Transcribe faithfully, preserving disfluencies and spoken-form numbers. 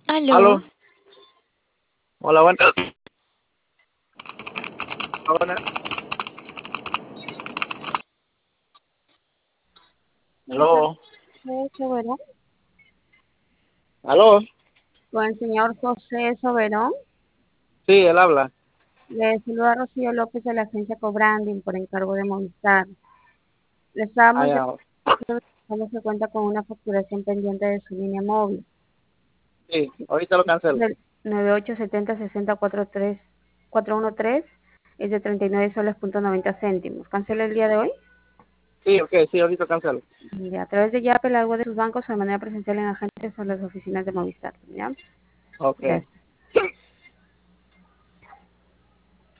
Aló, Aló, hola, buenas. Hola, buenas. buenas tardes, Aló, Soberón. aló, Con el señor José Soberón. sí, él habla. Le saluda Rocío López de la agencia Cobranding por encargo de Movistar. Le estábamos Ah, ya, llamando cómo se cuenta con una facturación pendiente de su línea móvil. sí, ahorita lo cancelo. Del nueve ocho siete cero seis cero cuatro tres cuatro uno tres es de treinta y nueve soles punto noventa céntimos. ¿Cancela el día de hoy? Sí, ok, sí, ahorita cancelo. Ya, a través de Yape, algo de sus bancos o de manera presencial en agencias o las oficinas de Movistar. ¿Ya? Ok. Gracias.